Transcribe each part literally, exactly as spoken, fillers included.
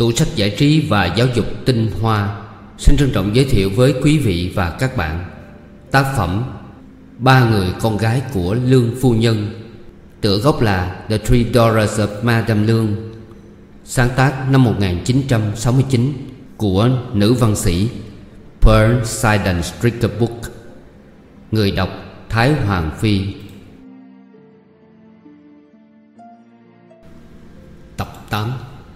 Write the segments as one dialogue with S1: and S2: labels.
S1: tủ sách giải trí và giáo dục tinh hoa xin trân trọng giới thiệu với quý vị và các bạn tác phẩm Ba người con gái của Lương Phu Nhân, tựa gốc là The Three Daughters of Madame Lương, sáng tác năm một nghìn chín trăm sáu mươi chín của nữ văn sĩ Pearl Sidon Stricker Book. Người đọc Thái Hoàng Phi. Tập tám.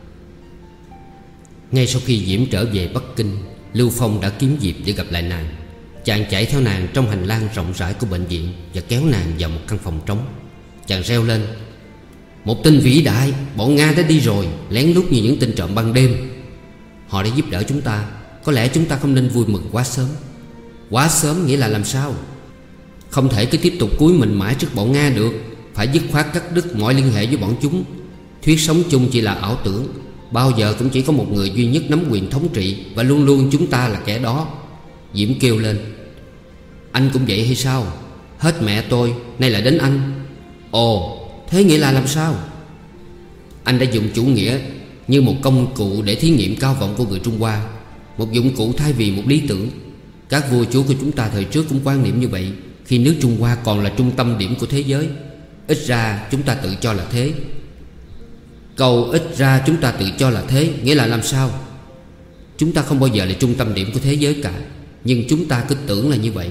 S1: Ngay sau khi Diễm trở về Bắc Kinh, Lưu Phong đã kiếm dịp để gặp lại nàng. Chàng chạy theo nàng trong hành lang rộng rãi của bệnh viện và kéo nàng vào một căn phòng trống. Chàng reo lên: "Một tin vĩ đại! Bọn Nga đã đi rồi, lén lút như những tên trộm ban đêm. Họ đã giúp đỡ chúng ta. Có lẽ chúng ta không nên vui mừng quá sớm." "Quá sớm nghĩa là làm sao?" "Không thể cứ tiếp tục cúi mình mãi trước bọn Nga được. Phải dứt khoát cắt đứt mọi liên hệ với bọn chúng. Thuyết sống chung chỉ là ảo tưởng. Bao giờ cũng chỉ có một người duy nhất nắm quyền thống trị, và luôn luôn chúng ta là kẻ đó." Diễm kêu lên: "Anh cũng vậy hay sao? Hết mẹ tôi, nay lại đến anh. Ồ, thế nghĩa là làm sao?" "Anh đã dùng chủ nghĩa như một công cụ để thí nghiệm cao vọng của người Trung Hoa, một dụng cụ thay vì một lý tưởng. Các vua chúa của chúng ta thời trước cũng quan niệm như vậy, khi nước Trung Hoa còn là trung tâm điểm của thế giới. Ít ra chúng ta tự cho là thế." Câu "ít ra chúng ta tự cho là thế" nghĩa là làm sao? Chúng ta không bao giờ là trung tâm điểm của thế giới cả, nhưng chúng ta cứ tưởng là như vậy.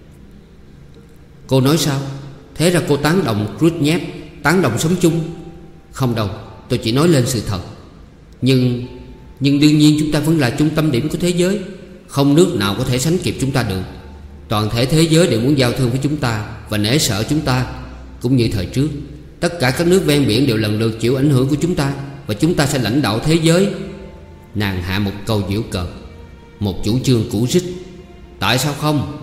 S1: "Cô nói sao? Thế ra cô tán đồng Khrushchev, tán đồng sống chung?" "Không đâu, tôi chỉ nói lên sự thật." Nhưng Nhưng đương nhiên chúng ta vẫn là trung tâm điểm của thế giới. Không nước nào có thể sánh kịp chúng ta được. Toàn thể thế giới đều muốn giao thương với chúng ta và nể sợ chúng ta. Cũng như thời trước, tất cả các nước ven biển đều lần lượt chịu ảnh hưởng của chúng ta, và chúng ta sẽ lãnh đạo thế giới. Nàng hạ một câu giễu cợt: "Một chủ trương cũ rích. Tại sao không?"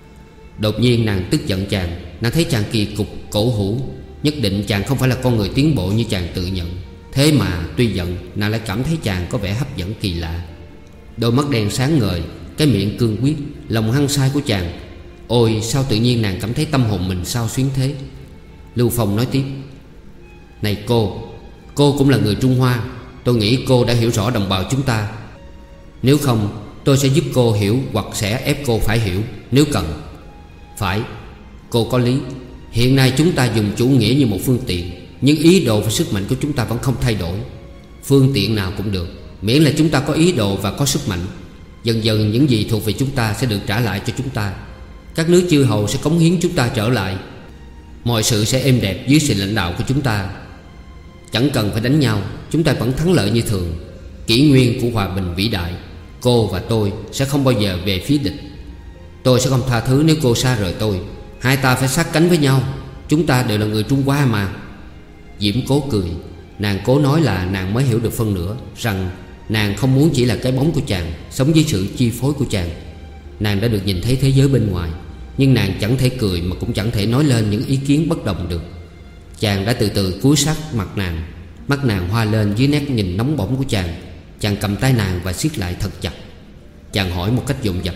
S1: Đột nhiên nàng tức giận chàng. Nàng thấy chàng kỳ cục, cổ hủ. Nhất định chàng không phải là con người tiến bộ như chàng tự nhận. Thế mà tuy giận, nàng lại cảm thấy chàng có vẻ hấp dẫn kỳ lạ. Đôi mắt đen sáng ngời, cái miệng cương quyết, lòng hăng say của chàng. Ôi, sao tự nhiên nàng cảm thấy tâm hồn mình xao xuyến thế. Lưu Phong nói tiếp: "Này cô, cô cũng là người Trung Hoa. Tôi nghĩ cô đã hiểu rõ đồng bào chúng ta. Nếu không, tôi sẽ giúp cô hiểu, hoặc sẽ ép cô phải hiểu nếu cần." "Phải, cô có lý. Hiện nay chúng ta dùng chủ nghĩa như một phương tiện, nhưng ý đồ và sức mạnh của chúng ta vẫn không thay đổi. Phương tiện nào cũng được, miễn là chúng ta có ý đồ và có sức mạnh. Dần dần những gì thuộc về chúng ta sẽ được trả lại cho chúng ta. Các nước chư hầu sẽ cống hiến chúng ta trở lại. Mọi sự sẽ êm đẹp dưới sự lãnh đạo của chúng ta. Chẳng cần phải đánh nhau, chúng ta vẫn thắng lợi như thường. Kỷ nguyên của hòa bình vĩ đại. Cô và tôi sẽ không bao giờ về phía địch. Tôi sẽ không tha thứ nếu cô xa rời tôi. Hai ta phải sát cánh với nhau. Chúng ta đều là người Trung Hoa mà." Diễm cố cười. Nàng cố nói là nàng mới hiểu được phân nửa, rằng nàng không muốn chỉ là cái bóng của chàng, sống dưới sự chi phối của chàng. Nàng đã được nhìn thấy thế giới bên ngoài, nhưng nàng chẳng thể cười mà cũng chẳng thể nói lên những ý kiến bất đồng được. Chàng đã từ từ cúi sát mặt nàng. Mắt nàng hoa lên dưới nét nhìn nóng bỏng của chàng. Chàng cầm tay nàng và siết lại thật chặt. Chàng hỏi một cách dồn dập: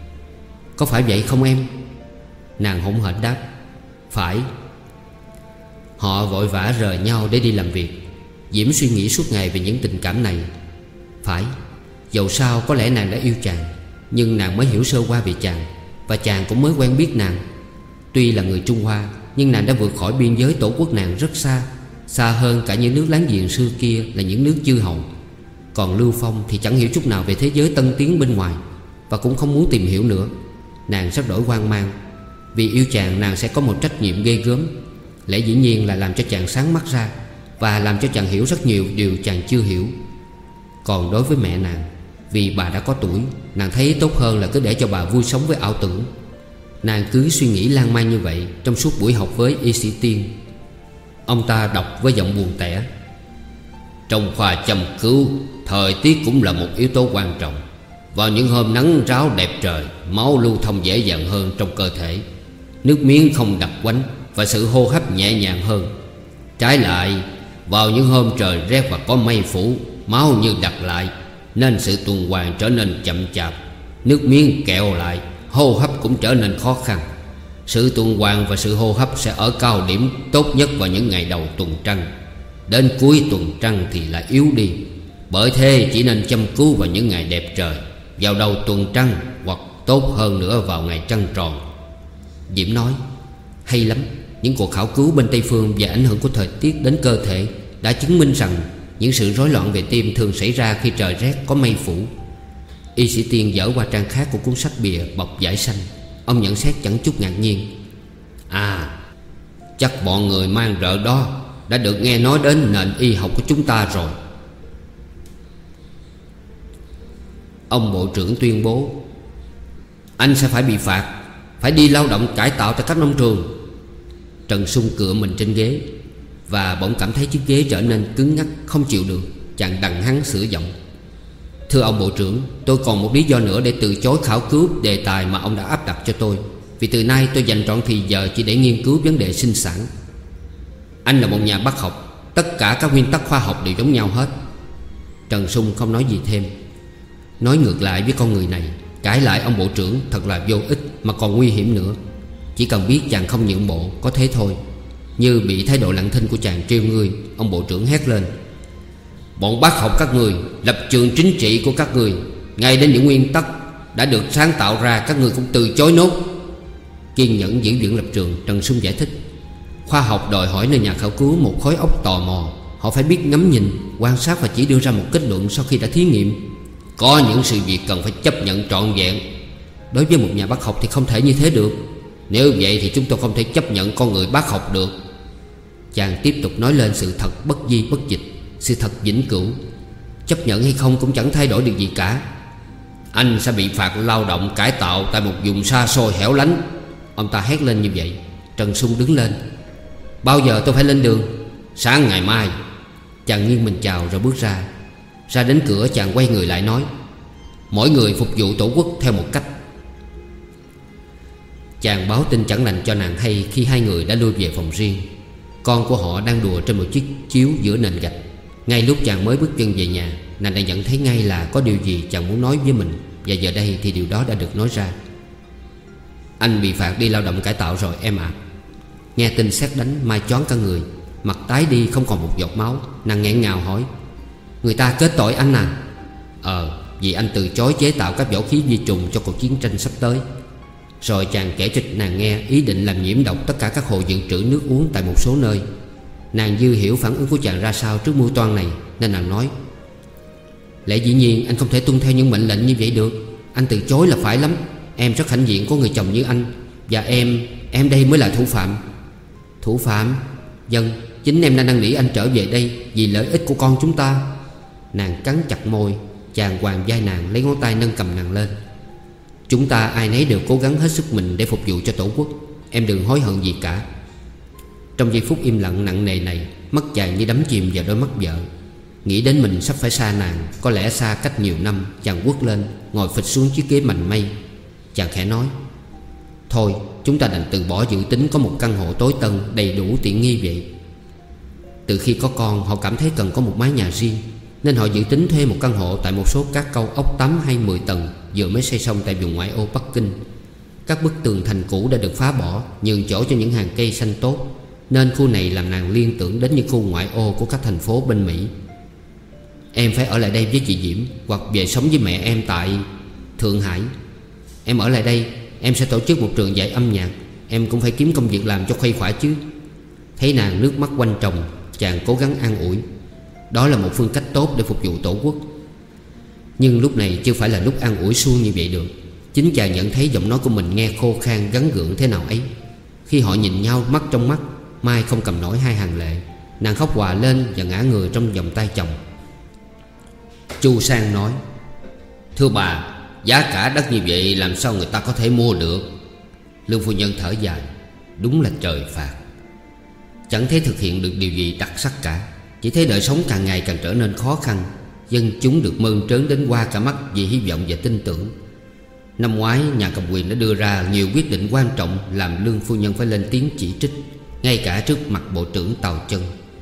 S1: "Có phải vậy không em?" Nàng hỗn hển đáp: "Phải." Họ vội vã rời nhau để đi làm việc. Diễm suy nghĩ suốt ngày về những tình cảm này. Phải, dầu sao có lẽ nàng đã yêu chàng, nhưng nàng mới hiểu sơ qua về chàng, và chàng cũng mới quen biết nàng. Tuy là người Trung Hoa, nhưng nàng đã vượt khỏi biên giới tổ quốc nàng rất xa, xa hơn cả những nước láng giềng xưa kia là những nước chư hầu. Còn Lưu Phong thì chẳng hiểu chút nào về thế giới tân tiến bên ngoài, và cũng không muốn tìm hiểu nữa. Nàng sắp đổi hoang mang. Vì yêu chàng, nàng sẽ có một trách nhiệm ghê gớm. Lẽ dĩ nhiên là làm cho chàng sáng mắt ra, và làm cho chàng hiểu rất nhiều điều chàng chưa hiểu. Còn đối với mẹ nàng, vì bà đã có tuổi, nàng thấy tốt hơn là cứ để cho bà vui sống với ảo tưởng. Nàng cứ suy nghĩ lan man như vậy trong suốt buổi học với y sĩ Tiên. Ông ta đọc với giọng buồn tẻ: "Trong khoa châm cứu, thời tiết cũng là một yếu tố quan trọng. Vào những hôm nắng ráo đẹp trời, máu lưu thông dễ dàng hơn trong cơ thể, nước miếng không đặc quánh, và sự hô hấp nhẹ nhàng hơn. Trái lại, vào những hôm trời rét và có mây phủ, máu như đặc lại, nên sự tuần hoàn trở nên chậm chạp, nước miếng kẹo lại, hô hấp cũng trở nên khó khăn. Sự tuần hoàn và sự hô hấp sẽ ở cao điểm tốt nhất vào những ngày đầu tuần trăng. Đến cuối tuần trăng thì lại yếu đi. Bởi thế chỉ nên chăm cứu vào những ngày đẹp trời, vào đầu tuần trăng, hoặc tốt hơn nữa vào ngày trăng tròn. Diễm nói: hay lắm. Những cuộc khảo cứu bên Tây Phương về ảnh hưởng của thời tiết đến cơ thể đã chứng minh rằng những sự rối loạn về tim thường xảy ra khi trời rét có mây phủ. Y sĩ Tiên dở qua trang khác của cuốn sách bìa bọc vải xanh. Ông nhận xét chẳng chút ngạc nhiên: À, chắc bọn người mang rợ đó đã được nghe nói đến nền y học của chúng ta rồi. Ông bộ trưởng tuyên bố: Anh sẽ phải bị phạt, phải đi lao động cải tạo tại các nông trường. Trần Sung cựa mình trên ghế, và bỗng cảm thấy chiếc ghế trở nên cứng ngắc không chịu được. Chàng đằng hắn sửa giọng: Thưa ông bộ trưởng, tôi còn một lý do nữa để từ chối khảo cứu đề tài mà ông đã áp đặt cho tôi. Vì từ nay tôi dành trọn thì giờ chỉ để nghiên cứu vấn đề sinh sản. Anh là một nhà bác học, tất cả các nguyên tắc khoa học đều giống nhau hết. Trần Sung không nói gì thêm. Nói ngược lại với con người này, cãi lại ông bộ trưởng thật là vô ích mà còn nguy hiểm nữa. Chỉ cần biết chàng không nhượng bộ, có thế thôi. Như bị thái độ lặng thinh của chàng trêu ngươi, ông bộ trưởng hét lên: Bọn bác học các người, lập trường chính trị của các người, ngay đến những nguyên tắc đã được sáng tạo ra các người cũng từ chối nốt. Kiên nhẫn giữ vững lập trường, Trần Sung giải thích: Khoa học đòi hỏi nơi nhà khảo cứu một khối óc tò mò. Họ phải biết ngắm nhìn, quan sát và chỉ đưa ra một kết luận sau khi đã thí nghiệm. Có những sự việc cần phải chấp nhận trọn vẹn. Đối với một nhà bác học thì không thể như thế được. Nếu vậy thì chúng tôi không thể chấp nhận con người bác học được. Chàng tiếp tục nói lên sự thật bất di bất dịch, sự thật vĩnh cửu. Chấp nhận hay không cũng chẳng thay đổi được gì cả. Anh sẽ bị phạt lao động cải tạo tại một vùng xa xôi hẻo lánh. Ông ta hét lên như vậy. Trần Sung đứng lên: Bao giờ tôi phải lên đường? Sáng ngày mai. Chàng nghiêng mình chào rồi bước ra. Ra đến cửa, chàng quay người lại nói: Mỗi người phục vụ tổ quốc theo một cách. Chàng báo tin chẳng lành cho nàng hay khi hai người đã lui về phòng riêng. Con của họ đang đùa trên một chiếc chiếu giữa nền gạch. Ngay lúc chàng mới bước chân về nhà, nàng đã nhận thấy ngay là có điều gì chàng muốn nói với mình. Và giờ đây thì điều đó đã được nói ra. Anh bị phạt đi lao động cải tạo rồi em ạ. À. Nghe tin sét đánh, Mai choáng cả người, mặt tái đi không còn một giọt máu. Nàng nghẹn ngào hỏi: Người ta kết tội anh à? Ờ, vì anh từ chối chế tạo các vũ khí vi trùng cho cuộc chiến tranh sắp tới. Rồi chàng kể cho nàng nghe ý định làm nhiễm độc tất cả các hồ dự trữ nước uống tại một số nơi. Nàng dư hiểu phản ứng của chàng ra sao trước mưu toan này, nên nàng nói: Lẽ dĩ nhiên anh không thể tuân theo những mệnh lệnh như vậy được. Anh từ chối là phải lắm. Em rất hãnh diện có người chồng như anh. Và em, em đây mới là thủ phạm. Thủ phạm? Vâng, chính em đã năn nỉ anh trở về đây vì lợi ích của con chúng ta. Nàng cắn chặt môi. Chàng quàng vai nàng, lấy ngón tay nâng cầm nàng lên. Chúng ta ai nấy đều cố gắng hết sức mình để phục vụ cho tổ quốc. Em đừng hối hận gì cả. Trong giây phút im lặng nặng nề này, mắt chàng như đắm chìm vào đôi mắt vợ. Nghĩ đến mình sắp phải xa nàng, có lẽ xa cách nhiều năm, chàng quất lên, ngồi phịch xuống chiếc ghế mành mây. Chàng khẽ nói: Thôi, chúng ta đành từ bỏ dự tính có một căn hộ tối tân đầy đủ tiện nghi vậy. Từ khi có con, họ cảm thấy cần có một mái nhà riêng, nên họ dự tính thuê một căn hộ tại một số các câu ốc tám hay mười tầng vừa mới xây xong tại vùng ngoại ô Bắc Kinh. Các bức tường thành cũ đã được phá bỏ, nhường chỗ cho những hàng cây xanh tốt, nên khu này làm nàng liên tưởng đến những khu ngoại ô của các thành phố bên Mỹ. Em phải ở lại đây với chị Diễm, hoặc về sống với mẹ em tại Thượng Hải. Em ở lại đây, em sẽ tổ chức một trường dạy âm nhạc. Em cũng phải kiếm công việc làm cho khuây khỏa chứ. Thấy nàng nước mắt quanh tròng, chàng cố gắng an ủi: Đó là một phương cách tốt để phục vụ tổ quốc. Nhưng lúc này chưa phải là lúc an ủi suông như vậy được. Chính chàng nhận thấy giọng nói của mình nghe khô khan gắn gượng thế nào ấy. Khi họ nhìn nhau mắt trong mắt, Mai không cầm nổi hai hàng lệ. Nàng khóc òa lên và ngã người trong vòng tay chồng. Chu Sang nói: Thưa bà, giá cả đắt như vậy làm sao người ta có thể mua được? Lương phu nhân thở dài: Đúng là trời phạt. Chẳng thấy thực hiện được điều gì đặc sắc cả. Chỉ thấy đời sống càng ngày càng trở nên khó khăn. Dân chúng được mơn trớn đến qua cả mắt vì hy vọng và tin tưởng. Năm ngoái, nhà cầm quyền đã đưa ra nhiều quyết định quan trọng làm Lương phu nhân phải lên tiếng chỉ trích, ngay cả trước mặt Bộ trưởng Tào Chân.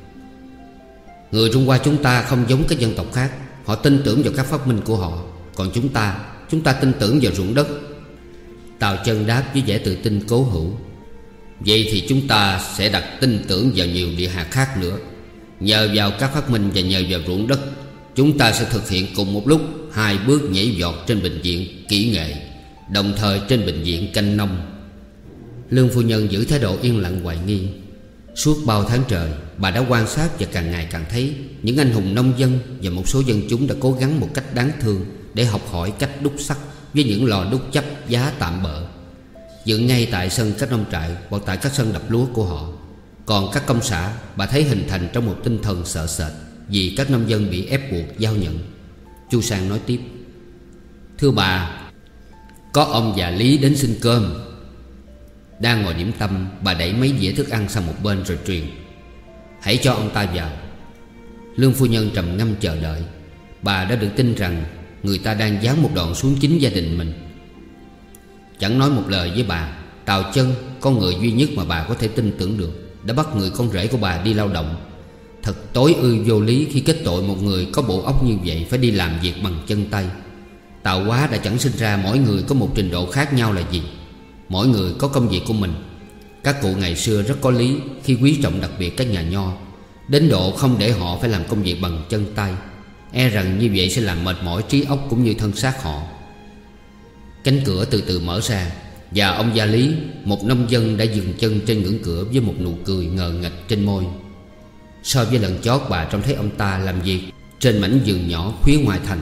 S1: Người Trung Hoa chúng ta không giống các dân tộc khác. Họ tin tưởng vào các phát minh của họ. Còn chúng ta, chúng ta tin tưởng vào ruộng đất. Tào Chân đáp với vẻ tự tin cố hữu: Vậy thì chúng ta sẽ đặt tin tưởng vào nhiều địa hạt khác nữa. Nhờ vào các phát minh và nhờ vào ruộng đất, Chúng ta sẽ thực hiện cùng một lúc hai bước nhảy vọt trên bình diện kỹ nghệ, đồng thời trên bình diện canh nông. Lương phu nhân giữ thái độ yên lặng hoài nghi. Suốt bao tháng trời, bà đã quan sát và càng ngày càng thấy những anh hùng nông dân và một số dân chúng đã cố gắng một cách đáng thương để học hỏi cách đúc sắt với những lò đúc chấp giá tạm bợ, dựng ngay tại sân các nông trại hoặc tại các sân đập lúa của họ. Còn các công xã, bà thấy hình thành trong một tinh thần sợ sệt vì các nông dân bị ép buộc giao nhận. Chu Sang nói tiếp: Thưa bà, có ông già Lý đến xin cơm. Đang ngồi điểm tâm, bà đẩy mấy dĩa thức ăn sang một bên rồi truyền: Hãy cho ông ta vào. Lương phu nhân trầm ngâm chờ đợi. Bà đã được tin rằng người ta đang giáng một đòn xuống chính gia đình mình. Chẳng nói một lời với bà, Tào Chân, con người duy nhất mà bà có thể tin tưởng được, đã bắt người con rể của bà đi lao động. Thật tối ư vô lý khi kết tội một người có bộ óc như vậy phải đi làm việc bằng chân tay. Tạo hóa đã chẳng sinh ra mỗi người có một trình độ khác nhau là gì. Mỗi người có công việc của mình. Các cụ ngày xưa rất có lý khi quý trọng đặc biệt các nhà nho, đến độ không để họ phải làm công việc bằng chân tay, e rằng như vậy sẽ làm mệt mỏi trí óc cũng như thân xác họ. Cánh cửa từ từ mở ra, và ông Gia Lý, một nông dân, đã dừng chân trên ngưỡng cửa với một nụ cười ngờ nghệch trên môi. So với lần chót bà trông thấy ông ta làm việc trên mảnh vườn nhỏ phía ngoài thành.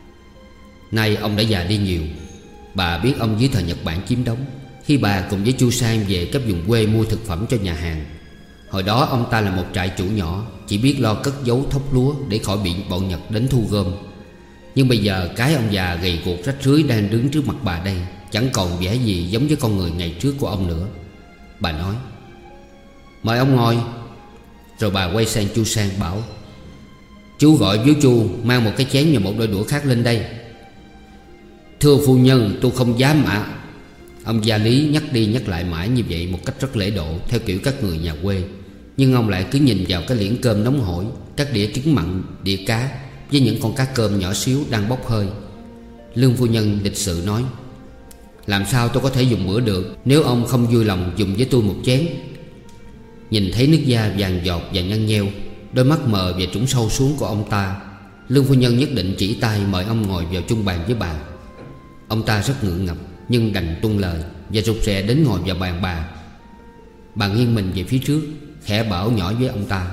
S1: Nay ông đã già đi nhiều. Bà biết ông dưới thời Nhật Bản chiếm đóng, khi bà cùng với Chu Sang về các vùng quê mua thực phẩm cho nhà hàng. Hồi đó ông ta là một trại chủ nhỏ, chỉ biết lo cất giấu thóc lúa để khỏi bị bọn Nhật đến thu gom. Nhưng bây giờ cái ông già gầy guộc rách rưới đang đứng trước mặt bà đây chẳng còn vẻ gì giống với con người ngày trước của ông nữa. Bà nói: Mời ông ngồi. Rồi bà quay sang Chu Sang bảo: Chú gọi vú Chu mang một cái chén và một đôi đũa khác lên đây. Thưa phu nhân, tôi không dám ạ. Ông Gia Lý nhắc đi nhắc lại mãi như vậy một cách rất lễ độ, theo kiểu các người nhà quê. Nhưng ông lại cứ nhìn vào cái liễn cơm nóng hổi, các đĩa trứng mặn, đĩa cá với những con cá cơm nhỏ xíu đang bốc hơi. Lương phu nhân lịch sự nói: Làm sao tôi có thể dùng bữa được nếu ông không vui lòng dùng với tôi một chén. Nhìn thấy nước da vàng giọt và nhăn nheo, đôi mắt mờ và trũng sâu xuống của ông ta, Lương phu nhân nhất định chỉ tay mời ông ngồi vào chung bàn với bà. Ông ta rất ngượng ngập nhưng đành tuân lời và rụt rè đến ngồi vào bàn bà. Bà nghiêng mình về phía trước, khẽ bảo nhỏ với ông ta: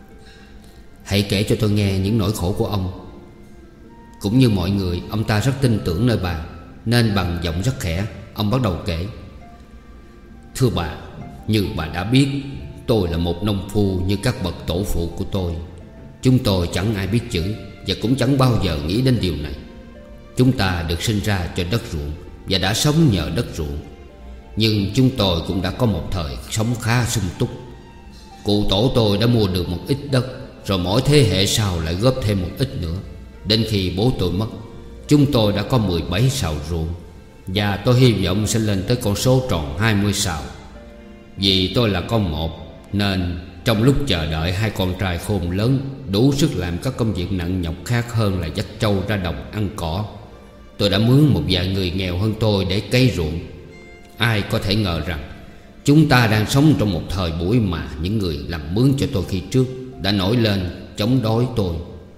S1: Hãy kể cho tôi nghe những nỗi khổ của ông. Cũng như mọi người, ông ta rất tin tưởng nơi bà, nên bằng giọng rất khẽ, ông bắt đầu kể: Thưa bà, như bà đã biết, tôi là một nông phu như các bậc tổ phụ của tôi. Chúng tôi chẳng ai biết chữ và cũng chẳng bao giờ nghĩ đến điều này. Chúng ta được sinh ra cho đất ruộng và đã sống nhờ đất ruộng. Nhưng chúng tôi cũng đã có một thời sống khá sung túc. Cụ tổ tôi đã mua được một ít đất, rồi mỗi thế hệ sau lại góp thêm một ít nữa. Đến khi bố tôi mất, chúng tôi đã có mười bảy sào ruộng, và tôi hy vọng sẽ lên tới con số tròn hai mươi sào. Vì tôi là con một, nên trong lúc chờ đợi hai con trai khôn lớn đủ sức làm các công việc nặng nhọc khác hơn là dắt trâu ra đồng ăn cỏ, tôi đã mướn một vài người nghèo hơn tôi để cấy ruộng. Ai có thể ngờ rằng chúng ta đang sống trong một thời buổi mà những người làm mướn cho tôi khi trước đã nổi lên chống đối tôi.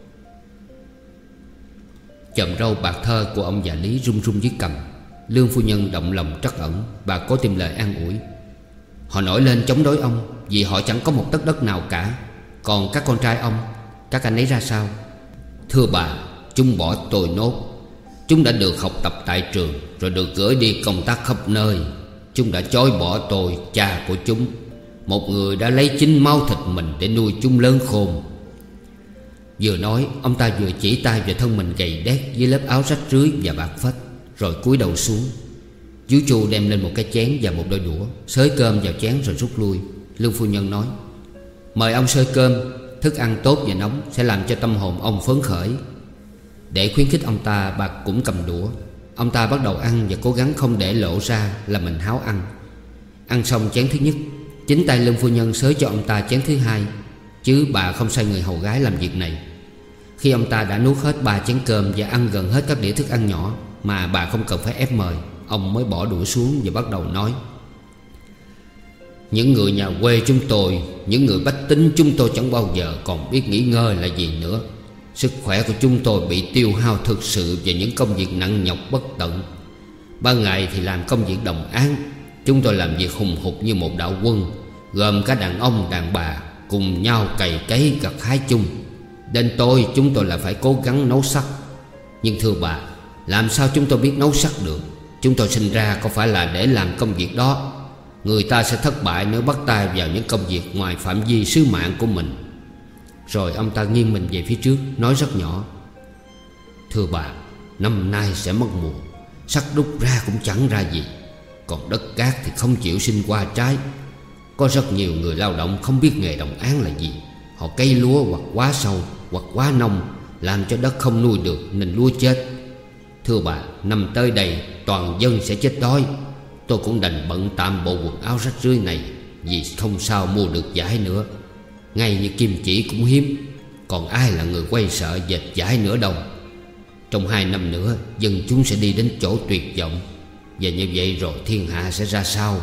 S1: Chòm râu bạc thơ của ông già Lý run run dưới cằm. Lương phu nhân động lòng trắc ẩn. Bà có tìm lời an ủi: Họ nổi lên chống đối ông vì họ chẳng có một tấc đất nào cả. Còn các con trai ông, các anh ấy ra sao? Thưa bà, chúng bỏ tôi nốt. Chúng đã được học tập tại trường, rồi được gửi đi công tác khắp nơi. Chúng đã chối bỏ tôi, cha của chúng, một người đã lấy chính máu thịt mình để nuôi chúng lớn khôn. Vừa nói, ông ta vừa chỉ tay vào thân mình gầy đét với lớp áo rách rưới và bạc phết, rồi cúi đầu xuống. Vú Chu đem lên một cái chén và một đôi đũa, xới cơm vào chén rồi rút lui. Lương phu nhân nói: Mời ông xơi cơm. Thức ăn tốt và nóng sẽ làm cho tâm hồn ông phấn khởi. Để khuyến khích ông ta, bà cũng cầm đũa. Ông ta bắt đầu ăn và cố gắng không để lộ ra là mình háo ăn. Ăn xong chén thứ nhất, chính tay Lương phu nhân xới cho ông ta chén thứ hai, chứ bà không sai người hầu gái làm việc này. Khi ông ta đã nuốt hết ba chén cơm và ăn gần hết các đĩa thức ăn nhỏ mà bà không cần phải ép mời, ông mới bỏ đũa xuống và bắt đầu nói: Những người nhà quê chúng tôi, những người bách tính chúng tôi chẳng bao giờ còn biết nghỉ ngơi là gì nữa. Sức khỏe của chúng tôi bị tiêu hao thực sự về những công việc nặng nhọc bất tận. Ban ngày thì làm công việc đồng áng. Chúng tôi làm việc hùng hục như một đạo quân, gồm cả đàn ông đàn bà cùng nhau cày cấy gặt hái chung. Đến tối chúng tôi là phải cố gắng nấu sắt. Nhưng thưa bà, làm sao chúng tôi biết nấu sắt được? Chúng tôi sinh ra có phải là để làm công việc đó. Người ta sẽ thất bại nếu bắt tay vào những công việc ngoài phạm vi sứ mạng của mình. Rồi ông ta nghiêng mình về phía trước, nói rất nhỏ: Thưa bà, năm nay sẽ mất mùa. Sắt đúc ra cũng chẳng ra gì. Còn đất cát thì không chịu sinh qua trái. Có rất nhiều người lao động không biết nghề đồng áng là gì. Họ cấy lúa hoặc quá sâu hoặc quá nông, làm cho đất không nuôi được nên lúa chết. Thưa bà, năm tới đây toàn dân sẽ chết đói. Tôi cũng đành bận tạm bộ quần áo rách rưới này, vì không sao mua được vải nữa. Ngay như kim chỉ cũng hiếm. Còn ai là người quay sợ dệt vải nữa đâu. Trong hai năm nữa dân chúng sẽ đi đến chỗ tuyệt vọng. Và như vậy rồi thiên hạ sẽ ra sao?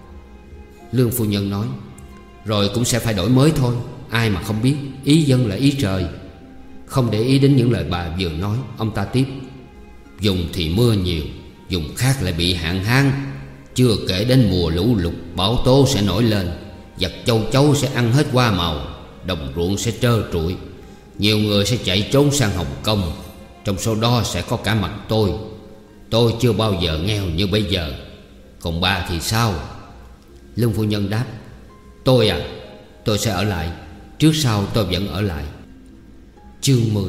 S1: Lương phu nhân nói: Rồi cũng sẽ phải đổi mới thôi. Ai mà không biết ý dân là ý trời. Không để ý đến những lời bà vừa nói, ông ta tiếp: Dùng thì mưa nhiều, dùng khác lại bị hạn hán. Chưa kể đến mùa lũ lụt, bão tố sẽ nổi lên. Giặc châu chấu sẽ ăn hết hoa màu, đồng ruộng sẽ trơ trụi. Nhiều người sẽ chạy trốn sang Hồng Kông. Trong số đó sẽ có cả mặt tôi. Tôi chưa bao giờ nghèo như bây giờ. Còn bà thì sao? Lương phu nhân đáp: Tôi à, tôi sẽ ở lại. Trước sau tôi vẫn ở lại. Chương mười.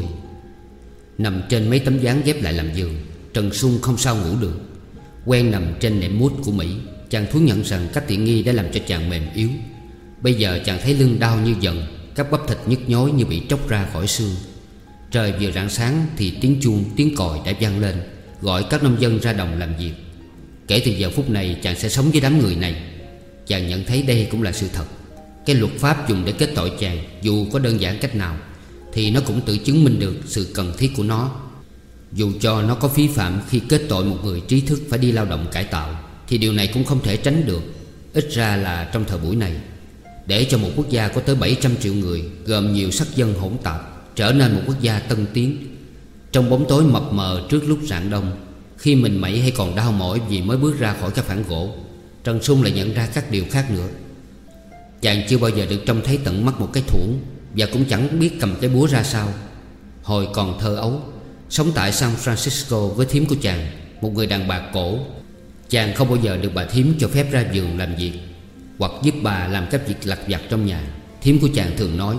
S1: Nằm trên mấy tấm ván ghép lại làm giường, Trần Sung không sao ngủ được. Quen nằm trên nệm mút của Mỹ, chàng thú nhận rằng cách tiện nghi đã làm cho chàng mềm yếu. Bây giờ chàng thấy lưng đau như dần, các bắp thịt nhức nhối như bị tróc ra khỏi xương. Trời vừa rạng sáng thì tiếng chuông, tiếng còi đã vang lên, gọi các nông dân ra đồng làm việc. Kể từ giờ phút này chàng sẽ sống với đám người này. Chàng nhận thấy đây cũng là sự thật. Cái luật pháp dùng để kết tội chàng, dù có đơn giản cách nào, thì nó cũng tự chứng minh được sự cần thiết của nó. Dù cho nó có phí phạm khi kết tội một người trí thức phải đi lao động cải tạo, thì điều này cũng không thể tránh được. Ít ra là trong thời buổi này, để cho một quốc gia có tới bảy trăm triệu người, gồm nhiều sắc dân hỗn tạp, trở nên một quốc gia tân tiến. Trong bóng tối mập mờ trước lúc rạng đông, khi mình mẩy hay còn đau mỏi vì mới bước ra khỏi cái phản gỗ, Trần Sung lại nhận ra các điều khác nữa. Chàng chưa bao giờ được trông thấy tận mắt một cái thuẫn, và cũng chẳng biết cầm cái búa ra sao. Hồi còn thơ ấu, sống tại San Francisco với thím của chàng, một người đàn bà cổ, chàng không bao giờ được bà thím cho phép ra vườn làm việc, hoặc giúp bà làm các việc lặt vặt trong nhà. Thím của chàng thường nói: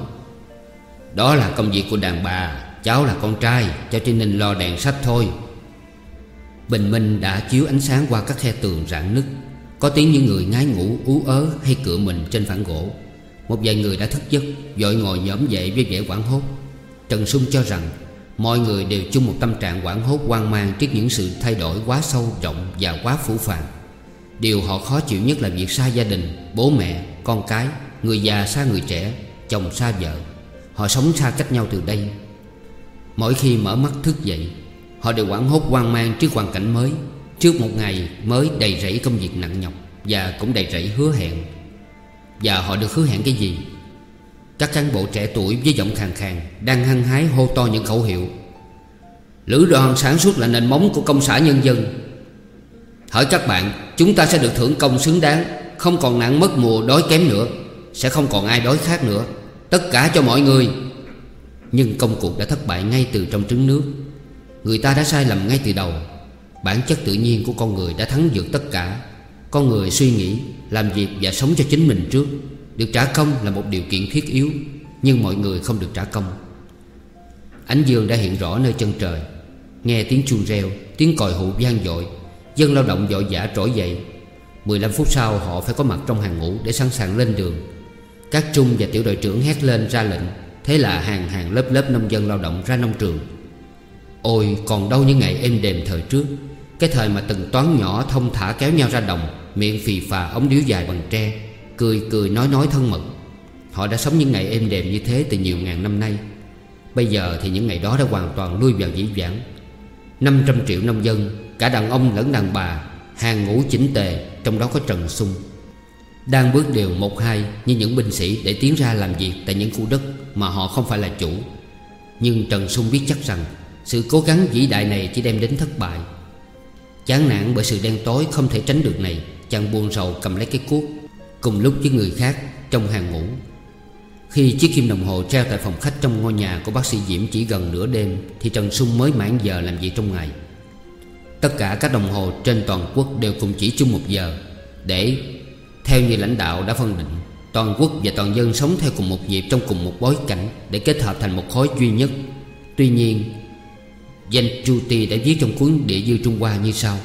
S1: Đó là công việc của đàn bà, cháu là con trai, cháu chỉ nên lo đèn sách thôi. Bình minh đã chiếu ánh sáng qua các khe tường rạn nứt. Có tiếng những người ngái ngủ ú ớ hay cựa mình trên phản gỗ. Một vài người đã thức giấc, vội ngồi nhổm dậy với vẻ hoảng hốt. Trần Sung cho rằng mọi người đều chung một tâm trạng hoảng hốt hoang mang trước những sự thay đổi quá sâu rộng và quá phũ phàng. Điều họ khó chịu nhất là việc xa gia đình, bố mẹ, con cái, người già xa người trẻ, chồng xa vợ. Họ sống xa cách nhau từ đây. Mỗi khi mở mắt thức dậy, họ đều hoảng hốt hoang mang trước hoàn cảnh mới, trước một ngày mới đầy rẫy công việc nặng nhọc và cũng đầy rẫy hứa hẹn. Và họ được hứa hẹn cái gì? Các cán bộ trẻ tuổi với giọng khàn khàn đang hăng hái hô to những khẩu hiệu: Lữ đoàn sản xuất là nền móng của công xã nhân dân. Hỡi các bạn, chúng ta sẽ được thưởng công xứng đáng, không còn nạn mất mùa đói kém nữa, sẽ không còn ai đói khát nữa, tất cả cho mọi người. Nhưng công cuộc đã thất bại ngay từ trong trứng nước. Người ta đã sai lầm ngay từ đầu. Bản chất tự nhiên của con người đã thắng vượt tất cả. Con người suy nghĩ, làm việc và sống cho chính mình trước. Được trả công là một điều kiện thiết yếu, nhưng mọi người không được trả công. Ánh dương đã hiện rõ nơi chân trời. Nghe tiếng chuông reo, tiếng còi hụ vang dội, dân lao động vội vã trỗi dậy. mười lăm phút sau họ phải có mặt trong hàng ngũ để sẵn sàng lên đường. Các trung và tiểu đội trưởng hét lên ra lệnh. Thế là hàng hàng lớp lớp nông dân lao động ra nông trường. Ôi, còn đâu những ngày êm đềm thời trước, cái thời mà từng toán nhỏ thông thả kéo nhau ra đồng, miệng phì phà ống điếu dài bằng tre, cười cười nói nói thân mật. Họ đã sống những ngày êm đềm như thế từ nhiều ngàn năm nay. Bây giờ thì những ngày đó đã hoàn toàn lui vào dĩ vãng. Năm trăm triệu nông dân, cả đàn ông lẫn đàn bà, hàng ngũ chỉnh tề, trong đó có Trần Sung, đang bước đều một hai như những binh sĩ để tiến ra làm việc tại những khu đất mà họ không phải là chủ. Nhưng Trần Sung biết chắc rằng sự cố gắng vĩ đại này chỉ đem đến thất bại. Chán nản bởi sự đen tối không thể tránh được này, chàng buồn rầu cầm lấy cái cuốc, cùng lúc với người khác trong hàng ngũ. Khi chiếc kim đồng hồ treo tại phòng khách trong ngôi nhà của bác sĩ Diễm chỉ gần nửa đêm, thì Trần Sung mới mãn giờ làm việc trong ngày. Tất cả các đồng hồ trên toàn quốc đều cùng chỉ chung một giờ, để theo như lãnh đạo đã phân định, toàn quốc và toàn dân sống theo cùng một nhịp trong cùng một bối cảnh, để kết hợp thành một khối duy nhất. Tuy nhiên, Danh Chuti đã viết trong cuốn Địa dư Trung Hoa như sau: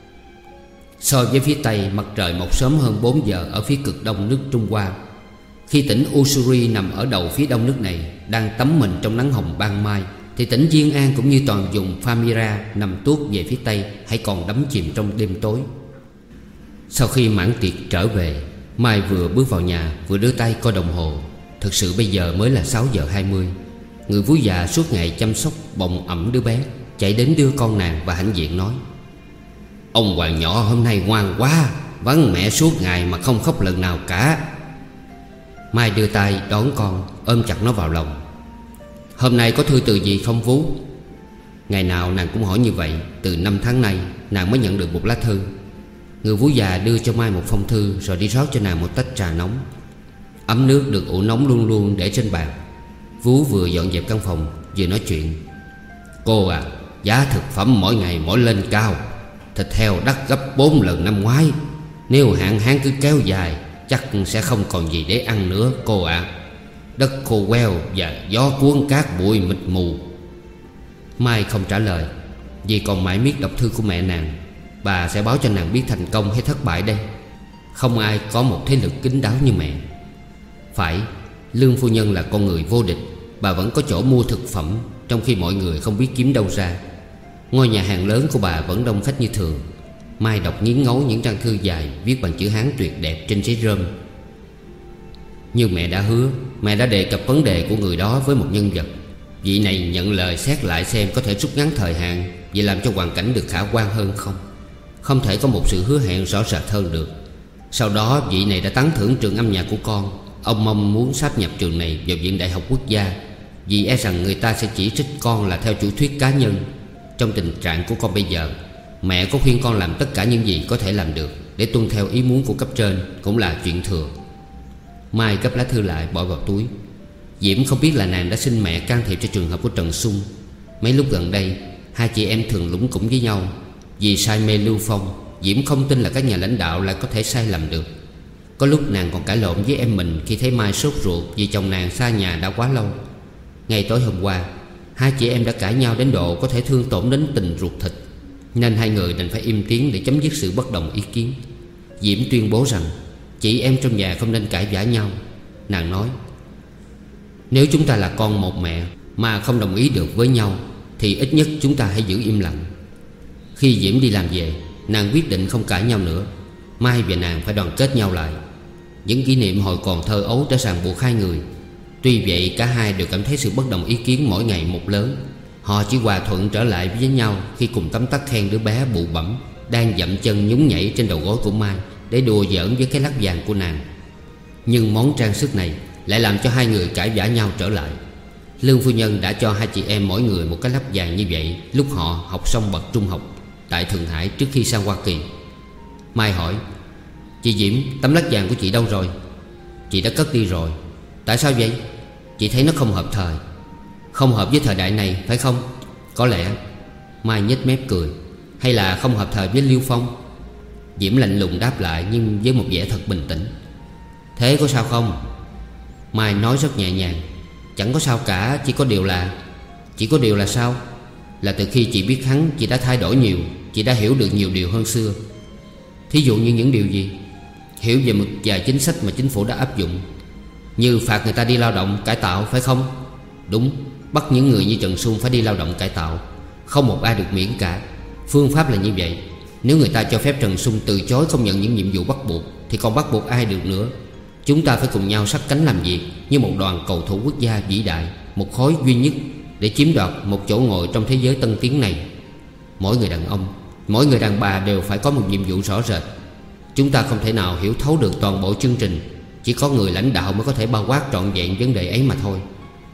S1: so với phía Tây, mặt trời mọc sớm hơn bốn giờ ở phía cực đông nước Trung Hoa. Khi tỉnh Ussuri nằm ở đầu phía đông nước này, đang tắm mình trong nắng hồng ban mai, thì tỉnh Diên An cũng như toàn vùng Pamira nằm tuốt về phía Tây, hãy còn đắm chìm trong đêm tối. Sau khi mãn tiệc trở về, Mai vừa bước vào nhà vừa đưa tay coi đồng hồ. Thực sự bây giờ mới là sáu giờ hai mươi. Người vú già suốt ngày chăm sóc bồng ẵm đứa bé chạy đến đưa con nàng và hãnh diện nói: ông Hoàng nhỏ hôm nay ngoan quá, vắng mẹ suốt ngày mà không khóc lần nào cả. Mai đưa tay đón con, ôm chặt nó vào lòng. Hôm nay có thư từ gì không vú? Ngày nào nàng cũng hỏi như vậy. Từ năm tháng nay nàng mới nhận được một lá thư. Người vú già đưa cho Mai một phong thư, rồi đi rót cho nàng một tách trà nóng. Ấm nước được ủ nóng luôn luôn để trên bàn. Vú vừa dọn dẹp căn phòng vừa nói chuyện: cô à, giá thực phẩm mỗi ngày mỗi lên cao. Thịt heo đắt gấp bốn lần năm ngoái. Nếu hạn hán cứ kéo dài, chắc sẽ không còn gì để ăn nữa cô ạ. à. Đất khô queo và gió cuốn cát bụi mịt mù. Mai không trả lời, vì còn mãi miết đọc thư của mẹ nàng. Bà sẽ báo cho nàng biết thành công hay thất bại đây. Không ai có một thế lực kín đáo như mẹ. Phải, Lương phu nhân là con người vô địch. Bà vẫn có chỗ mua thực phẩm, trong khi mọi người không biết kiếm đâu ra. Ngôi nhà hàng lớn của bà vẫn đông khách như thường. Mai đọc nghiến ngấu những trang thư dài viết bằng chữ Hán tuyệt đẹp trên giấy rơm. Như mẹ đã hứa, mẹ đã đề cập vấn đề của người đó với một nhân vật. Vị này nhận lời xét lại xem có thể rút ngắn thời hạn, vì làm cho hoàn cảnh được khả quan hơn không. Không thể có một sự hứa hẹn rõ rệt hơn được. Sau đó vị này đã tán thưởng trường âm nhạc của con. Ông mong muốn sáp nhập trường này vào Viện Đại học Quốc gia, vì e rằng người ta sẽ chỉ trích con là theo chủ thuyết cá nhân. Trong tình trạng của con bây giờ, mẹ có khuyên con làm tất cả những gì có thể làm được để tuân theo ý muốn của cấp trên cũng là chuyện thừa. Mai gấp lá thư lại bỏ vào túi. Diễm không biết là nàng đã xin mẹ can thiệp cho trường hợp của Trần Sung. Mấy lúc gần đây, hai chị em thường lúng củng với nhau. Vì say mê Lưu Phong, Diễm không tin là các nhà lãnh đạo lại có thể sai lầm được. Có lúc nàng còn cãi lộn với em mình khi thấy Mai sốt ruột vì chồng nàng xa nhà đã quá lâu. Ngay tối hôm qua, hai chị em đã cãi nhau đến độ có thể thương tổn đến tình ruột thịt, nên hai người đành phải im tiếng để chấm dứt sự bất đồng ý kiến. Diễm tuyên bố rằng chị em trong nhà không nên cãi vã nhau. Nàng nói: nếu chúng ta là con một mẹ mà không đồng ý được với nhau, thì ít nhất chúng ta hãy giữ im lặng. Khi Diễm đi làm về, nàng quyết định không cãi nhau nữa. Mai và nàng phải đoàn kết nhau lại. Những kỷ niệm hồi còn thơ ấu đã ràng buộc hai người. Tuy vậy cả hai đều cảm thấy sự bất đồng ý kiến mỗi ngày một lớn. Họ chỉ hòa thuận trở lại với nhau khi cùng tấm tắc khen đứa bé bụ bẫm đang dậm chân nhún nhảy trên đầu gối của Mai để đùa giỡn với cái lắc vàng của nàng. Nhưng món trang sức này lại làm cho hai người cãi vã nhau trở lại. Lương phu nhân đã cho hai chị em mỗi người một cái lắc vàng như vậy lúc họ học xong bậc trung học tại Thượng Hải trước khi sang Hoa Kỳ. Mai hỏi: chị Diễm, tấm lắc vàng của chị đâu rồi? Chị đã cất đi rồi. Tại sao vậy? Chị thấy nó không hợp thời. Không hợp với thời đại này phải không? Có lẽ. Mai nhếch mép cười. Hay là không hợp thời với Liêu Phong? Diễm lạnh lùng đáp lại, nhưng với một vẻ thật bình tĩnh. Thế có sao không? Mai nói rất nhẹ nhàng: chẳng có sao cả, chỉ có điều là... Chỉ có điều là sao? Là từ khi chị biết hắn, chị đã thay đổi nhiều. Chị đã hiểu được nhiều điều hơn xưa. Thí dụ như những điều gì? Hiểu về một vài chính sách mà chính phủ đã áp dụng, như phạt người ta đi lao động cải tạo, phải không? Đúng, bắt những người như Trần Sung phải đi lao động cải tạo. Không một ai được miễn cả. Phương pháp là như vậy. Nếu người ta cho phép Trần Sung từ chối không nhận những nhiệm vụ bắt buộc, thì còn bắt buộc ai được nữa? Chúng ta phải cùng nhau sát cánh làm việc như một đoàn cầu thủ quốc gia vĩ đại, một khối duy nhất, để chiếm đoạt một chỗ ngồi trong thế giới tân tiến này. Mỗi người đàn ông, mỗi người đàn bà đều phải có một nhiệm vụ rõ rệt. Chúng ta không thể nào hiểu thấu được toàn bộ chương trình. Chỉ có người lãnh đạo mới có thể bao quát trọn vẹn vấn đề ấy mà thôi.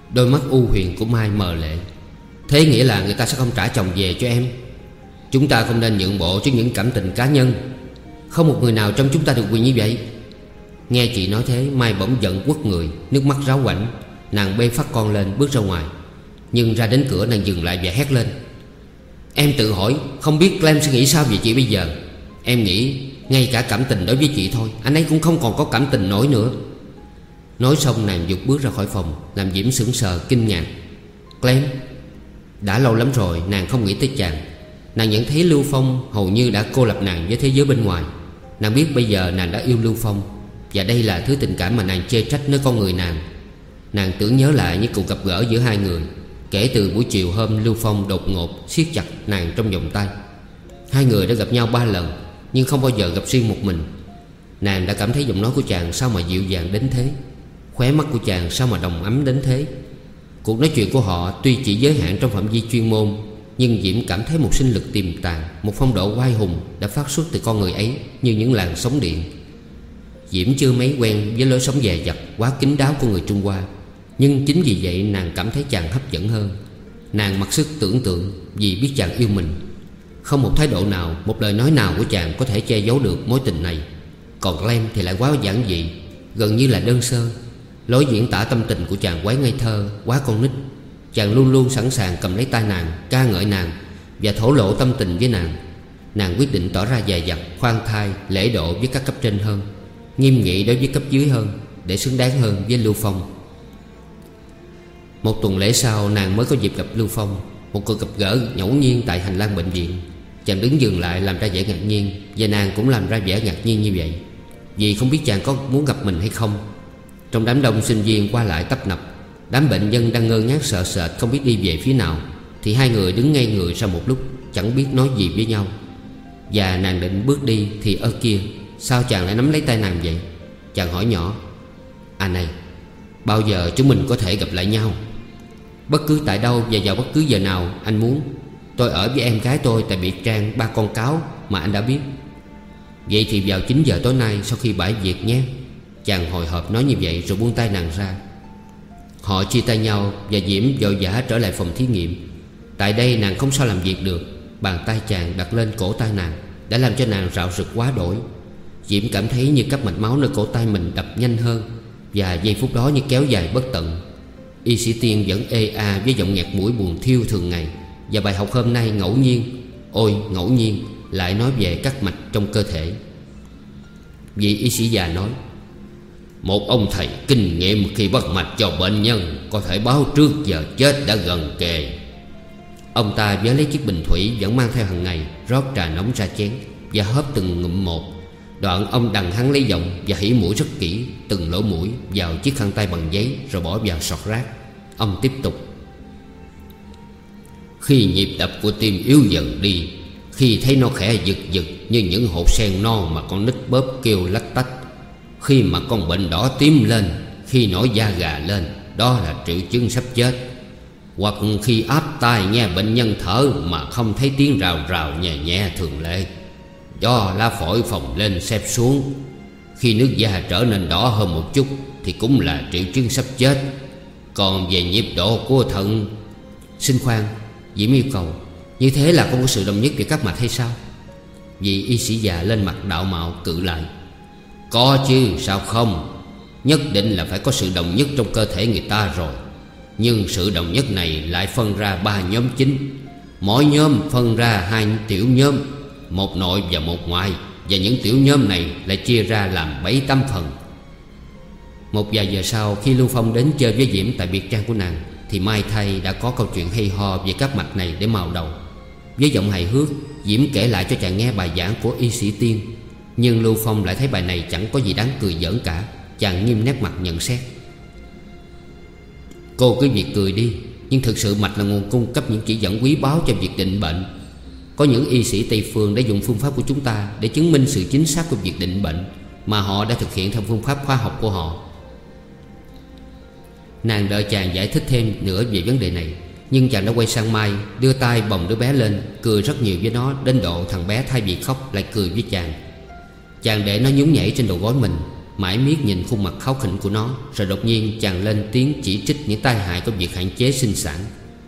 S1: Đôi mắt u huyền của Mai mờ lệ. Thế nghĩa là người ta sẽ không trả chồng về cho em? Chúng ta không nên nhượng bộ trước những cảm tình cá nhân. Không một người nào trong chúng ta được quyền như vậy. Nghe chị nói thế, Mai bỗng giận quất người, nước mắt ráo quảnh. Nàng bê phát con lên bước ra ngoài. Nhưng ra đến cửa nàng dừng lại và hét lên: Em tự hỏi, không biết Clem sẽ nghĩ sao về chị bây giờ. Em nghĩ ngay cả cảm tình đối với chị thôi, anh ấy cũng không còn có cảm tình nổi nữa. Nói xong nàng giục bước ra khỏi phòng, làm Diễm sững sờ kinh ngạc. Clem. Đã lâu lắm rồi nàng không nghĩ tới chàng. Nàng nhận thấy Lưu Phong hầu như đã cô lập nàng với thế giới bên ngoài. Nàng biết bây giờ nàng đã yêu Lưu Phong, và đây là thứ tình cảm mà nàng chê trách nơi con người nàng. Nàng tưởng nhớ lại những cuộc gặp gỡ giữa hai người kể từ buổi chiều hôm Lưu Phong đột ngột siết chặt nàng trong vòng tay. Hai người đã gặp nhau ba lần, nhưng không bao giờ gặp riêng một mình. Nàng đã cảm thấy giọng nói của chàng sao mà dịu dàng đến thế, khóe mắt của chàng sao mà đồng ấm đến thế. Cuộc nói chuyện của họ tuy chỉ giới hạn trong phạm vi chuyên môn, nhưng Diễm cảm thấy một sinh lực tiềm tàng, một phong độ oai hùng đã phát xuất từ con người ấy như những làn sóng điện. Diễm chưa mấy quen với lối sống dè dặt quá kín đáo của người Trung Hoa, nhưng chính vì vậy nàng cảm thấy chàng hấp dẫn hơn. Nàng mặc sức tưởng tượng vì biết chàng yêu mình. Không một thái độ nào, một lời nói nào của chàng có thể che giấu được mối tình này. Còn Clem thì lại quá giản dị, gần như là đơn sơ. Lối diễn tả tâm tình của chàng quá ngây thơ, quá con nít. Chàng luôn luôn sẵn sàng cầm lấy tay nàng, ca ngợi nàng và thổ lộ tâm tình với nàng. Nàng quyết định tỏ ra dè dặt, khoan thai, lễ độ với các cấp trên hơn, nghiêm nghị đối với cấp dưới hơn, để xứng đáng hơn với Lưu Phong. Một tuần lễ sau nàng mới có dịp gặp Lưu Phong. Một cuộc gặp gỡ ngẫu nhiên tại hành lang bệnh viện. Chàng đứng dừng lại làm ra vẻ ngạc nhiên, và nàng cũng làm ra vẻ ngạc nhiên như vậy, vì không biết chàng có muốn gặp mình hay không. Trong đám đông sinh viên qua lại tấp nập, đám bệnh nhân đang ngơ ngác sợ sệt không biết đi về phía nào, thì hai người đứng ngây người ra một lúc, chẳng biết nói gì với nhau. Và nàng định bước đi thì ơ kia, sao chàng lại nắm lấy tay nàng vậy? Chàng hỏi nhỏ: À này, bao giờ chúng mình có thể gặp lại nhau? Bất cứ tại đâu và vào bất cứ giờ nào anh muốn. Tôi ở với em gái tôi tại biệt trang Ba Con Cáo mà anh đã biết. Vậy thì vào chín giờ tối nay sau khi bãi việc nhé. Chàng hồi hộp nói như vậy rồi buông tay nàng ra. Họ chia tay nhau và Diễm vội vã trở lại phòng thí nghiệm. Tại đây nàng không sao làm việc được. Bàn tay chàng đặt lên cổ tay nàng đã làm cho nàng rạo rực quá đổi. Diễm cảm thấy như các mạch máu nơi cổ tay mình đập nhanh hơn, và giây phút đó như kéo dài bất tận. Y sĩ Tiên vẫn ê a với giọng nghẹt mũi buồn thiêu thường ngày, và bài học hôm nay ngẫu nhiên, ôi ngẫu nhiên, lại nói về các mạch trong cơ thể. Vị y sĩ già nói: Một ông thầy kinh nghiệm khi bắt mạch cho bệnh nhân có thể báo trước giờ chết đã gần kề. Ông ta vớ lấy chiếc bình thủy vẫn mang theo hàng ngày, rót trà nóng ra chén và hớp từng ngụm một. Đoạn ông đằng hắn lấy giọng và hỉ mũi rất kỹ từng lỗ mũi vào chiếc khăn tay bằng giấy, rồi bỏ vào sọt rác. Ông tiếp tục: Khi nhịp đập của tim yếu dần đi, khi thấy nó khẽ giật giật như những hột sen non mà con nít bóp kêu lách tách, khi mà con bệnh đỏ tím lên, khi nổi da gà lên, đó là triệu chứng sắp chết. Hoặc khi áp tai nghe bệnh nhân thở mà không thấy tiếng rào rào nhẹ nhẹ thường lệ, do lá phổi phồng lên xẹp xuống. Khi nước da trở nên đỏ hơn một chút thì cũng là triệu chứng sắp chết. Còn về nhịp độ của thận... Xin khoan, Diễm yêu cầu, như thế là không có sự đồng nhất về các mạch hay sao? Vị y sĩ già lên mặt đạo mạo cự lại: Có chứ, sao không? Nhất định là phải có sự đồng nhất trong cơ thể người ta rồi. Nhưng sự đồng nhất này lại phân ra ba nhóm chính. Mỗi nhóm phân ra hai tiểu nhóm, một nội và một ngoại, và những tiểu nhóm này lại chia ra làm bảy tám phần. Một vài giờ sau, khi Lưu Phong đến chơi với Diễm tại biệt trang của nàng, thì may thay đã có câu chuyện hay ho về các mạch này để mào đầu. Với giọng hài hước, Diễm kể lại cho chàng nghe bài giảng của y sĩ Tiên. Nhưng Lưu Phong lại thấy bài này chẳng có gì đáng cười giỡn cả. Chàng nghiêm nét mặt nhận xét: Cô cứ việc cười đi, nhưng thực sự mạch là nguồn cung cấp những chỉ dẫn quý báu cho việc định bệnh. Có những y sĩ Tây Phương đã dùng phương pháp của chúng ta để chứng minh sự chính xác của việc định bệnh, mà họ đã thực hiện theo phương pháp khoa học của họ. Nàng đợi chàng giải thích thêm nữa về vấn đề này, nhưng chàng đã quay sang Mai, đưa tay bồng đứa bé lên, cười rất nhiều với nó, đến độ thằng bé thay vì khóc lại cười với chàng. Chàng để nó nhún nhảy trên đầu gối mình, mãi miết nhìn khuôn mặt kháu khỉnh của nó. Rồi đột nhiên chàng lên tiếng chỉ trích những tai hại của việc hạn chế sinh sản.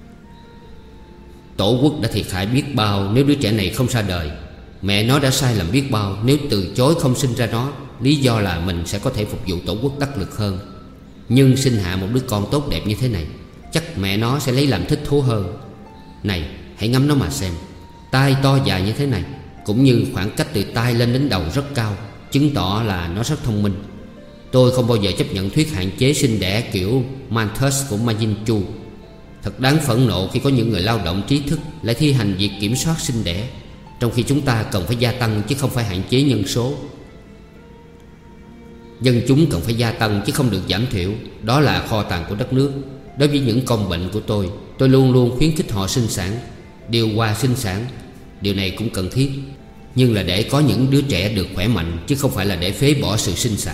S1: Tổ quốc đã thiệt hại biết bao nếu đứa trẻ này không ra đời. Mẹ nó đã sai lầm biết bao nếu từ chối không sinh ra nó, lý do là mình sẽ có thể phục vụ tổ quốc đắc lực hơn. Nhưng sinh hạ một đứa con tốt đẹp như thế này, chắc mẹ nó sẽ lấy làm thích thú hơn. Này, hãy ngắm nó mà xem. Tai to dài như thế này, cũng như khoảng cách từ tai lên đến đầu rất cao, chứng tỏ là nó rất thông minh. Tôi không bao giờ chấp nhận thuyết hạn chế sinh đẻ kiểu Malthus của Majin Chu. Thật đáng phẫn nộ khi có những người lao động trí thức lại thi hành việc kiểm soát sinh đẻ, trong khi chúng ta cần phải gia tăng chứ không phải hạn chế nhân số. Dân chúng cần phải gia tăng chứ không được giảm thiểu. Đó là kho tàng của đất nước. Đối với những con bệnh của tôi, tôi luôn luôn khuyến khích họ sinh sản, điều hòa sinh sản. Điều này cũng cần thiết, nhưng là để có những đứa trẻ được khỏe mạnh, chứ không phải là để phế bỏ sự sinh sản.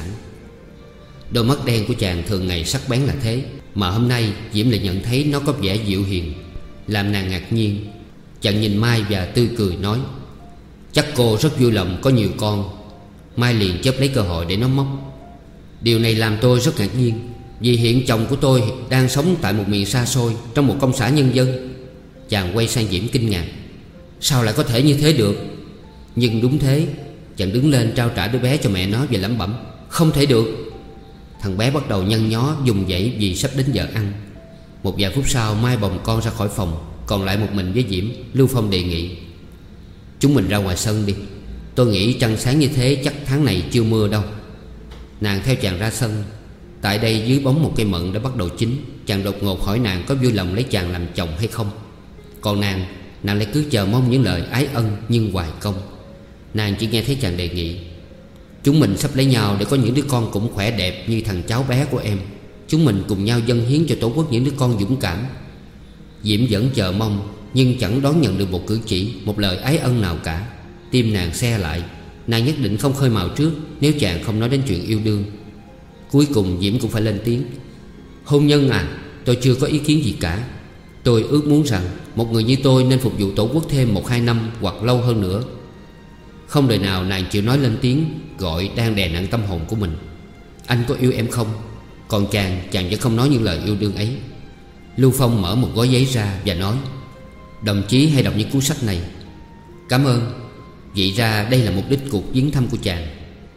S1: Đôi mắt đen của chàng thường ngày sắc bén là thế, mà hôm nay Diễm lại nhận thấy nó có vẻ dịu hiền, làm nàng ngạc nhiên. Chàng nhìn Mai và tươi cười nói: chắc cô rất vui lòng có nhiều con. Mai liền chớp lấy cơ hội để nó móc: điều này làm tôi rất ngạc nhiên, vì hiện chồng của tôi đang sống tại một miền xa xôi, trong một công xã nhân dân. Chàng quay sang Diễm kinh ngạc: sao lại có thể như thế được? Nhưng đúng thế. Chàng đứng lên trao trả đứa bé cho mẹ nó và lẩm bẩm: không thể được. Thằng bé bắt đầu nhăn nhó dùng dãy vì sắp đến giờ ăn. Một vài phút sau, Mai bồng con ra khỏi phòng, còn lại một mình với Diễm. Lưu Phong đề nghị: chúng mình ra ngoài sân đi. Tôi nghĩ trăng sáng như thế chắc tháng này chưa mưa đâu. Nàng theo chàng ra sân. Tại đây dưới bóng một cây mận đã bắt đầu chín. Chàng đột ngột hỏi nàng có vui lòng lấy chàng làm chồng hay không. Còn nàng, nàng lại cứ chờ mong những lời ái ân nhưng hoài công. Nàng chỉ nghe thấy chàng đề nghị: chúng mình sắp lấy nhau để có những đứa con cũng khỏe đẹp như thằng cháu bé của em. Chúng mình cùng nhau dâng hiến cho tổ quốc những đứa con dũng cảm. Diễm vẫn chờ mong, nhưng chẳng đón nhận được một cử chỉ, một lời ái ân nào cả. Tim nàng xe lại. Nàng nhất định không khơi mào trước nếu chàng không nói đến chuyện yêu đương. Cuối cùng Diễm cũng phải lên tiếng: hôn nhân à, tôi chưa có ý kiến gì cả. Tôi ước muốn rằng một người như tôi nên phục vụ tổ quốc thêm một hai năm hoặc lâu hơn nữa. Không đời nào nàng chịu nói lên tiếng gọi đang đè nặng tâm hồn của mình: anh có yêu em không? Còn chàng, chàng vẫn không nói những lời yêu đương ấy. Lưu Phong mở một gói giấy ra và nói: đồng chí hãy đọc những cuốn sách này. Cảm ơn. Vậy ra đây là mục đích cuộc viếng thăm của chàng.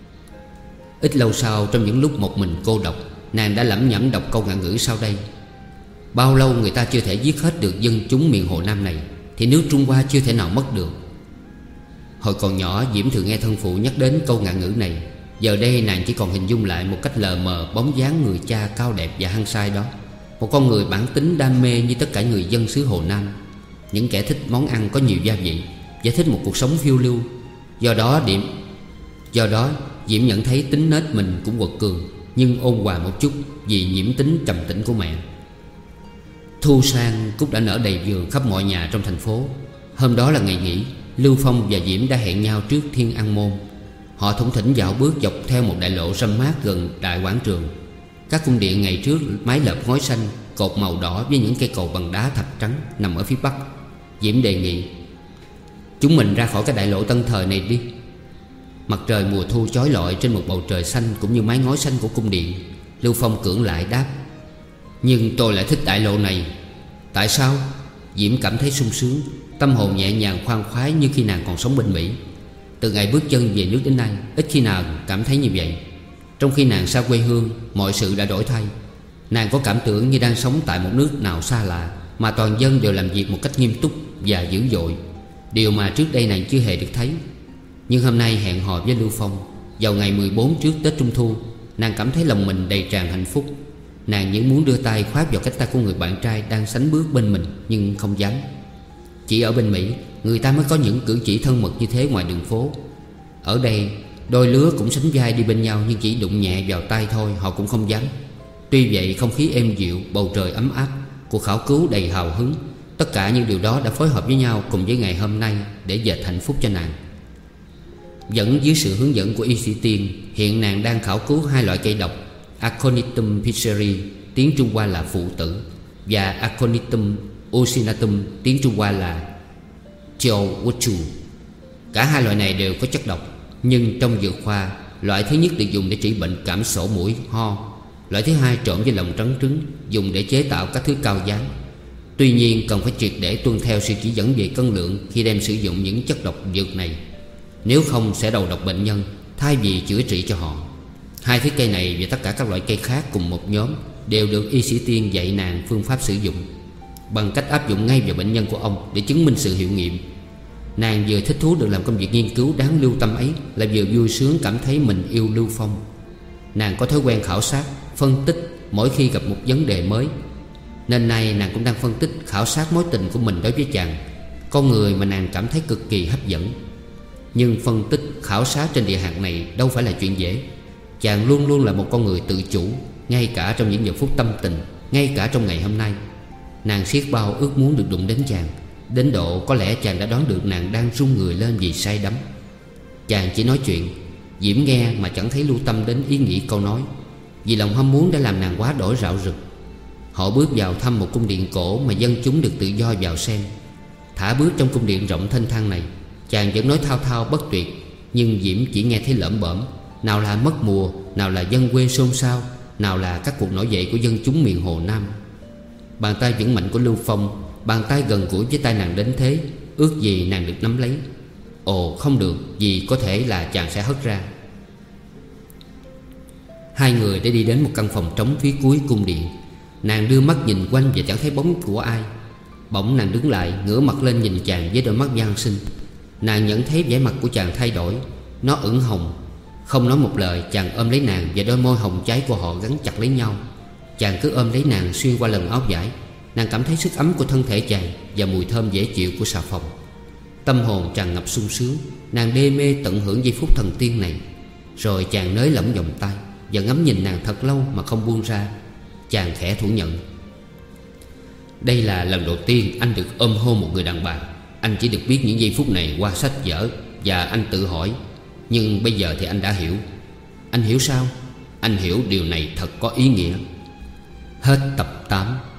S1: Ít lâu sau, trong những lúc một mình cô độc, nàng đã lẩm nhẩm đọc câu ngạn ngữ sau đây: bao lâu người ta chưa thể giết hết được dân chúng miền Hồ Nam này, thì nước Trung Hoa chưa thể nào mất được. Hồi còn nhỏ, Diễm thường nghe thân phụ nhắc đến câu ngạn ngữ này. Giờ đây nàng chỉ còn hình dung lại một cách lờ mờ bóng dáng người cha cao đẹp và hăng say đó. Một con người bản tính đam mê như tất cả người dân xứ Hồ Nam. Những kẻ thích món ăn có nhiều gia vị và thích một cuộc sống phiêu lưu. Do đó điểm Do đó Diễm nhận thấy tính nết mình cũng quật cường, nhưng ôn hòa một chút vì nhiễm tính trầm tĩnh của mẹ. Thu sang, cúc đã nở đầy vườn khắp mọi nhà trong thành phố. Hôm đó là ngày nghỉ. Lưu Phong và Diễm đã hẹn nhau trước Thiên An Môn. Họ thủng thỉnh dạo bước dọc theo một đại lộ râm mát gần đại quảng trường. Các cung điện ngày trước mái lợp ngói xanh, cột màu đỏ với những cây cầu bằng đá thạch trắng nằm ở phía bắc. Diễm đề nghị: chúng mình ra khỏi cái đại lộ tân thời này đi. Mặt trời mùa thu chói lọi trên một bầu trời xanh cũng như mái ngói xanh của cung điện. Lưu Phong cưỡng lại đáp: nhưng tôi lại thích đại lộ này. Tại sao? Diễm cảm thấy sung sướng, tâm hồn nhẹ nhàng khoan khoái như khi nàng còn sống bên Mỹ. Từ ngày bước chân về nước đến nay, ít khi nào cảm thấy như vậy. Trong khi nàng xa quê hương, mọi sự đã đổi thay. Nàng có cảm tưởng như đang sống tại một nước nào xa lạ, mà toàn dân đều làm việc một cách nghiêm túc và dữ dội, điều mà trước đây nàng chưa hề được thấy. Nhưng hôm nay hẹn hò với Lưu Phong vào ngày mười bốn trước Tết Trung Thu, nàng cảm thấy lòng mình đầy tràn hạnh phúc. Nàng những muốn đưa tay khoác vào cánh tay của người bạn trai đang sánh bước bên mình, nhưng không dám. Chỉ ở bên Mỹ, người ta mới có những cử chỉ thân mật như thế ngoài đường phố. Ở đây, đôi lứa cũng sánh vai đi bên nhau, nhưng chỉ đụng nhẹ vào tay thôi họ cũng không dám. Tuy vậy, không khí êm dịu, bầu trời ấm áp, cuộc khảo cứu đầy hào hứng, tất cả những điều đó đã phối hợp với nhau cùng với ngày hôm nay để dệt hạnh phúc cho nàng. Vẫn dưới sự hướng dẫn của y sĩ Tiên, hiện nàng đang khảo cứu hai loại cây độc: Aconitum pisceri, tiếng Trung Hoa là phụ tử, và Aconitum ocinatum, tiếng Trung Hoa là Chiao Wuchu. Cả hai loại này đều có chất độc, nhưng trong dược khoa, Loại thứ nhất được dùng để trị bệnh cảm sổ mũi, ho. Loại thứ hai trộn với lòng trắng trứng, dùng để chế tạo các thứ cao dán. Tuy nhiên cần phải triệt để tuân theo sự chỉ dẫn về cân lượng khi đem sử dụng những chất độc dược này. Nếu không sẽ đầu độc bệnh nhân thay vì chữa trị cho họ. Hai thứ cây này và tất cả các loại cây khác cùng một nhóm đều được y sĩ Tiên dạy nàng phương pháp sử dụng, bằng cách áp dụng ngay vào bệnh nhân của ông để chứng minh sự hiệu nghiệm. Nàng vừa thích thú được làm công việc nghiên cứu đáng lưu tâm ấy, lại vừa vui sướng cảm thấy mình yêu Lưu Phong. Nàng có thói quen khảo sát, phân tích mỗi khi gặp một vấn đề mới, nên nay nàng cũng đang phân tích, khảo sát mối tình của mình đối với chàng, con người mà nàng cảm thấy cực kỳ hấp dẫn. Nhưng phân tích, khảo sát trên địa hạt này đâu phải là chuyện dễ. Chàng luôn luôn là một con người tự chủ, ngay cả trong những giờ phút tâm tình, ngay cả trong ngày hôm nay. Nàng siết bao ước muốn được đụng đến chàng, đến độ có lẽ chàng đã đoán được nàng đang run người lên vì say đắm. Chàng chỉ nói chuyện, Diễm nghe mà chẳng thấy lưu tâm đến ý nghĩ câu nói, vì lòng ham muốn đã làm nàng quá đổi rạo rực. Họ bước vào thăm một cung điện cổ mà dân chúng được tự do vào xem. Thả bước trong cung điện rộng thênh thang này, chàng vẫn nói thao thao bất tuyệt, nhưng Diễm chỉ nghe thấy lởm bởm. Nào là mất mùa, nào là dân quê xôn xao, nào là các cuộc nổi dậy của dân chúng miền Hồ Nam. Bàn tay vững mạnh của Lưu Phong, bàn tay gần gũi với tay nàng đến thế, ước gì nàng được nắm lấy. Ồ không được, vì có thể là chàng sẽ hất ra. Hai người đã đi đến một căn phòng trống phía cuối cung điện. Nàng đưa mắt nhìn quanh và chẳng thấy bóng của ai. Bỗng nàng đứng lại, ngửa mặt lên nhìn chàng với đôi mắt van xin. Nàng nhận thấy vẻ mặt của chàng thay đổi, nó ửng hồng. Không nói một lời, chàng ôm lấy nàng và đôi môi hồng cháy của họ gắn chặt lấy nhau. Chàng cứ ôm lấy nàng xuyên qua lần áo vải. Nàng cảm thấy sức ấm của thân thể chàng và mùi thơm dễ chịu của xà phòng. Tâm hồn tràn ngập sung sướng. Nàng đê mê tận hưởng giây phút thần tiên này. Rồi chàng nới lỏng vòng tay và ngắm nhìn nàng thật lâu mà không buông ra. Chàng khẽ thủ nhận: đây là lần đầu tiên anh được ôm hôn một người đàn bà. Anh chỉ được biết những giây phút này qua sách vở, và anh tự hỏi, nhưng bây giờ thì anh đã hiểu. Anh hiểu sao? Anh hiểu điều này thật có ý nghĩa. Hết tập tám.